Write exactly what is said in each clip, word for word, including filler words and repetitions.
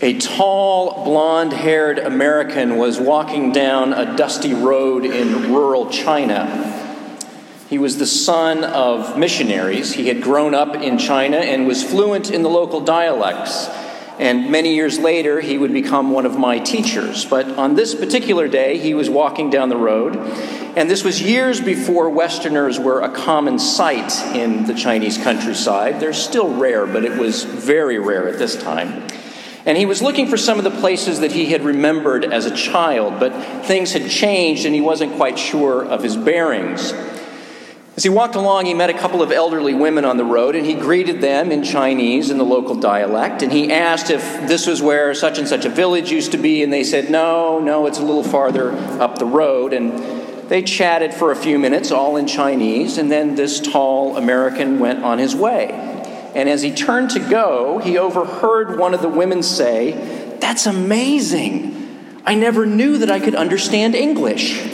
A tall, blonde-haired American was walking down a dusty road in rural China. He was the son of missionaries. He had grown up in China and was fluent in the local dialects. And many years later, he would become one of my teachers. But on this particular day, he was walking down the road. And this was years before Westerners were a common sight in the Chinese countryside. They're still rare, but it was very rare at this time. And he was looking for some of the places that he had remembered as a child, but things had changed and he wasn't quite sure of his bearings. As he walked along, he met a couple of elderly women on the road, and he greeted them in Chinese, in the local dialect, and he asked if this was where such and such a village used to be, and they said, no, no, it's a little farther up the road. And they chatted for a few minutes, all in Chinese, and then this tall American went on his way. And as he turned to go, he overheard one of the women say, "That's amazing. I never knew that I could understand English."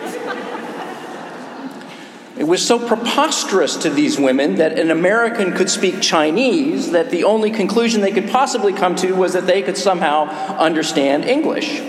It was so preposterous to these women that an American could speak Chinese that the only conclusion they could possibly come to was that they could somehow understand English.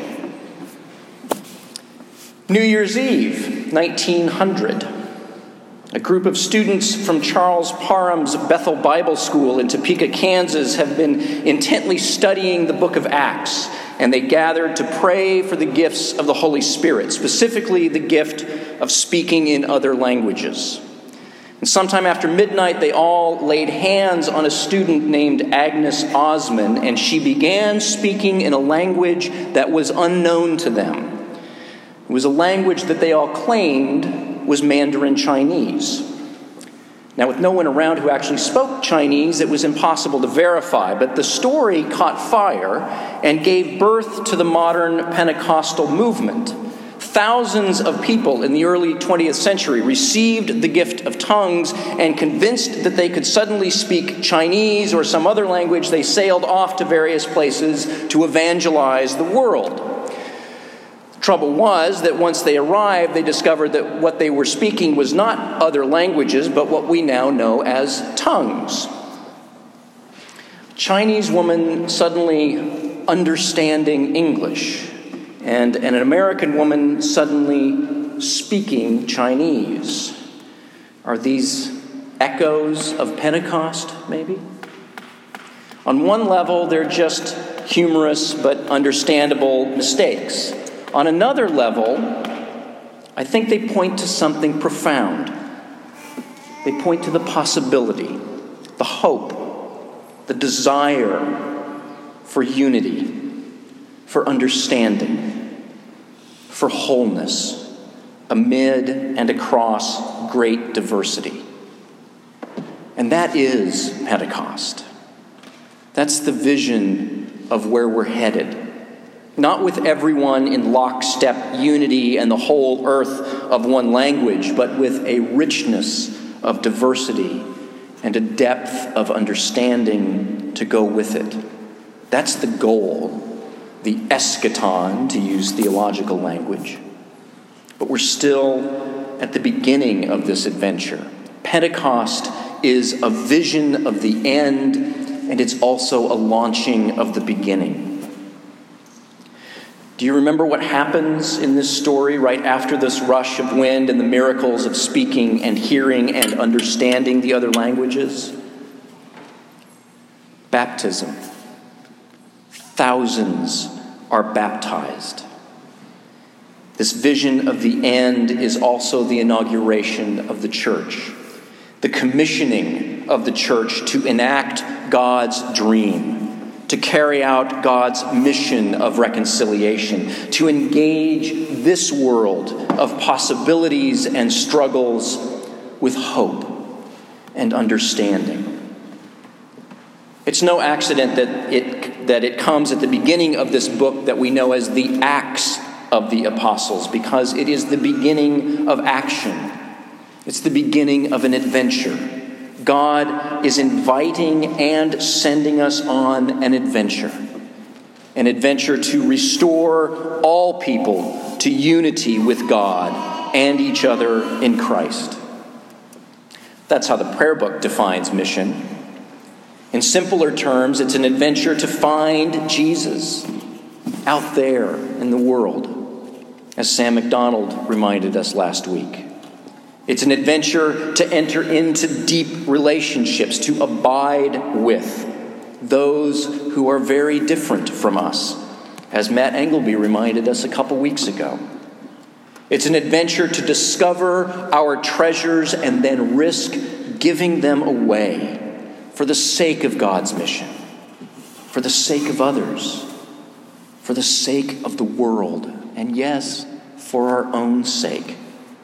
New Year's Eve, nineteen hundred. A group of students from Charles Parham's Bethel Bible School in Topeka, Kansas, have been intently studying the book of Acts, and they gathered to pray for the gifts of the Holy Spirit, specifically the gift of speaking in other languages. And sometime after midnight, they all laid hands on a student named Agnes Osman, and she began speaking in a language that was unknown to them. It was a language that they all claimed was Mandarin Chinese. Now, with no one around who actually spoke Chinese, it was impossible to verify, but the story caught fire and gave birth to the modern Pentecostal movement. Thousands of people in the early twentieth century received the gift of tongues, and convinced that they could suddenly speak Chinese or some other language, they sailed off to various places to evangelize the world. The trouble was that once they arrived, they discovered that what they were speaking was not other languages, but what we now know as tongues. A Chinese woman suddenly understanding English, and an American woman suddenly speaking Chinese. Are these echoes of Pentecost, maybe? On one level, they're just humorous but understandable mistakes. On another level, I think they point to something profound. They point to the possibility, the hope, the desire for unity, for understanding, for wholeness, amid and across great diversity. And that is Pentecost. That's the vision of where we're headed. Not with everyone in lockstep unity and the whole earth of one language, but with a richness of diversity and a depth of understanding to go with it. That's the goal, the eschaton, to use theological language. But we're still at the beginning of this adventure. Pentecost is a vision of the end, and it's also a launching of the beginning. Do you remember what happens in this story right after this rush of wind and the miracles of speaking and hearing and understanding the other languages? Baptism. Thousands are baptized. This vision of the end is also the inauguration of the church, the commissioning of the church to enact God's dream, to carry out God's mission of reconciliation, to engage this world of possibilities and struggles with hope and understanding. It's no accident that it, that it comes at the beginning of this book that we know as the Acts of the Apostles, because it is the beginning of action. It's the beginning of an adventure. God is inviting and sending us on an adventure. An adventure to restore all people to unity with God and each other in Christ. That's how the prayer book defines mission. In simpler terms, it's an adventure to find Jesus out there in the world, as Sam MacDonald reminded us last week. It's an adventure to enter into deep relationships, to abide with those who are very different from us, as Matt Engelby reminded us a couple weeks ago. It's an adventure to discover our treasures and then risk giving them away for the sake of God's mission, for the sake of others, for the sake of the world, and yes, for our own sake.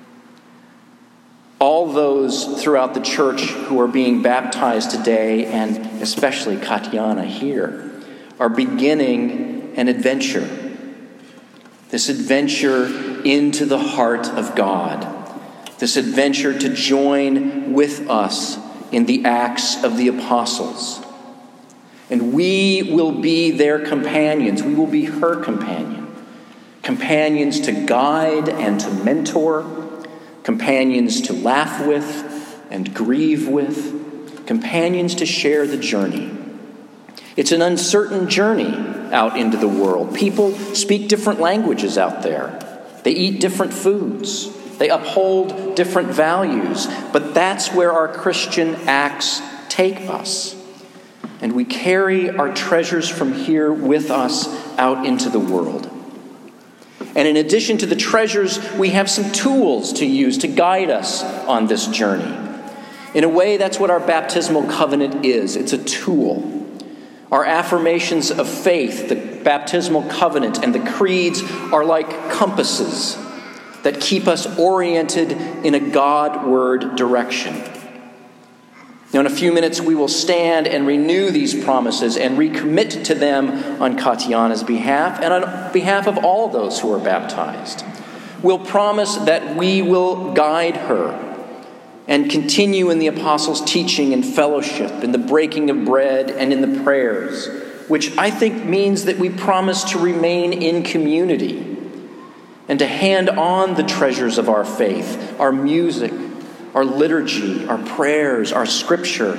All those throughout the church who are being baptized today, and especially Katiana here, are beginning an adventure. This adventure into the heart of God. This adventure to join with us in the Acts of the Apostles. And we will be their companions. We will be her companion. Companions to guide and to mentor. Companions to laugh with and grieve with. Companions to share the journey. It's an uncertain journey out into the world. People speak different languages out there. They eat different foods. They uphold different values. But that's where our Christian acts take us. And we carry our treasures from here with us out into the world. And in addition to the treasures, we have some tools to use to guide us on this journey. In a way, that's what our baptismal covenant is. It's a tool. Our affirmations of faith, the baptismal covenant, and the creeds are like compasses that keep us oriented in a God-word direction. Now, in a few minutes, we will stand and renew these promises and recommit to them on Katiana's behalf and on behalf of all those who are baptized. We'll promise that we will guide her and continue in the apostles' teaching and fellowship, in the breaking of bread and in the prayers, which I think means that we promise to remain in community and to hand on the treasures of our faith, our music, our liturgy, our prayers, our scripture.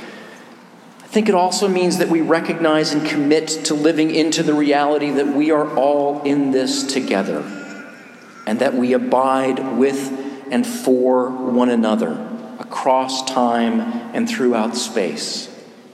I think it also means that we recognize and commit to living into the reality that we are all in this together and that we abide with and for one another across time and throughout space.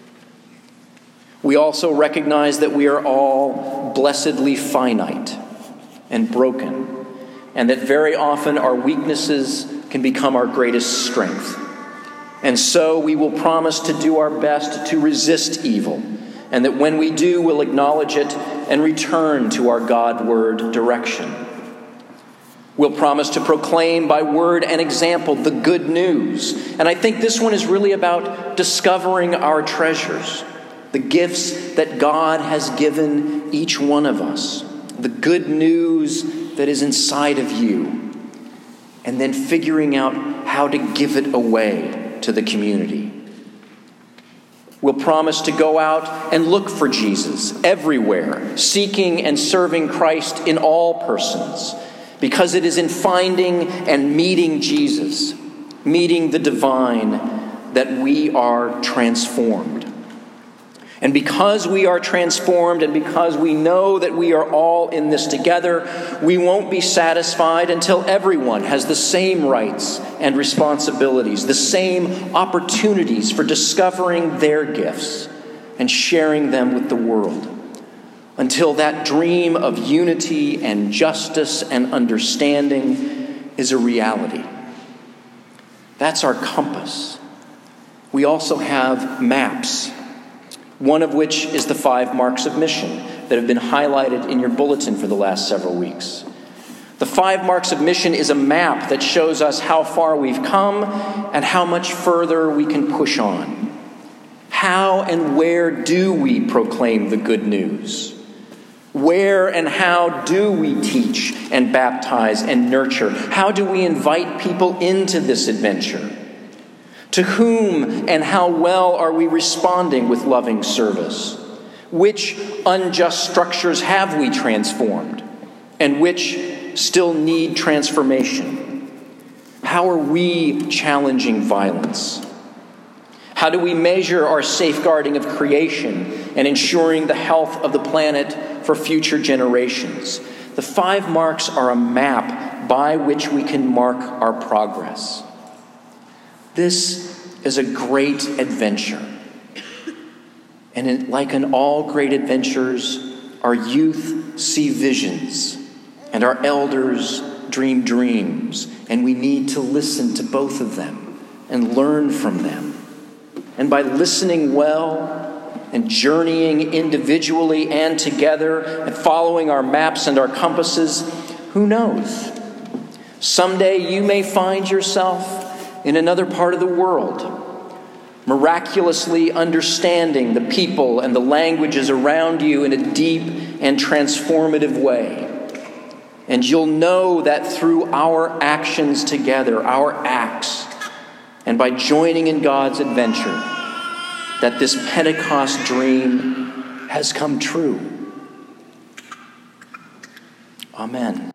We also recognize that we are all blessedly finite and broken, and that very often our weaknesses can become our greatest strength. And so we will promise to do our best to resist evil, and that when we do, we'll acknowledge it and return to our God-word direction. We'll promise to proclaim by word and example the good news. And I think this one is really about discovering our treasures, the gifts that God has given each one of us, the good news that is inside of you, and then figuring out how to give it away to the community. We'll promise to go out and look for Jesus everywhere, seeking and serving Christ in all persons, because it is in finding and meeting Jesus, meeting the divine, that we are transformed. And because we are transformed and because we know that we are all in this together, we won't be satisfied until everyone has the same rights and responsibilities, the same opportunities for discovering their gifts and sharing them with the world. Until that dream of unity and justice and understanding is a reality. That's our compass. We also have maps, one of which is the five marks of mission that have been highlighted in your bulletin for the last several weeks. The five marks of mission is a map that shows us how far we've come and how much further we can push on. How and where do we proclaim the good news? Where and how do we teach and baptize and nurture? How do we invite people into this adventure? To whom and how well are we responding with loving service? Which unjust structures have we transformed? And which still need transformation? How are we challenging violence? How do we measure our safeguarding of creation and ensuring the health of the planet for future generations? The five marks are a map by which we can mark our progress. This is a great adventure. And in, like in all great adventures, our youth see visions and our elders dream dreams. And we need to listen to both of them and learn from them. And by listening well and journeying individually and together and following our maps and our compasses, who knows? Someday you may find yourself in another part of the world, miraculously understanding the people and the languages around you in a deep and transformative way. And you'll know that through our actions together, our acts, and by joining in God's adventure, that this Pentecost dream has come true. Amen.